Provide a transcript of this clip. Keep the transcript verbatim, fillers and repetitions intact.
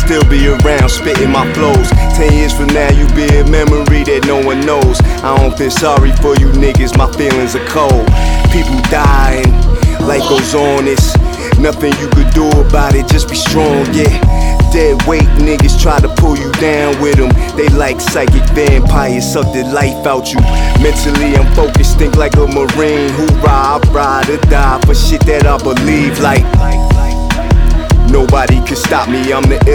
still be around spitting my flows. Ten years from now you be a memory that no one knows. I don't feel sorry for you niggas, my feelings are cold. People dying, life goes on, it's nothing you could do about it, just be strong, yeah. Dead weight niggas try to pull you down with them. They like psychic vampires, suck the life out you. Mentally I'm focused, think like a Marine. Hoorah, I ride or die for shit that I believe. Like nobody can stop me, I'm the ill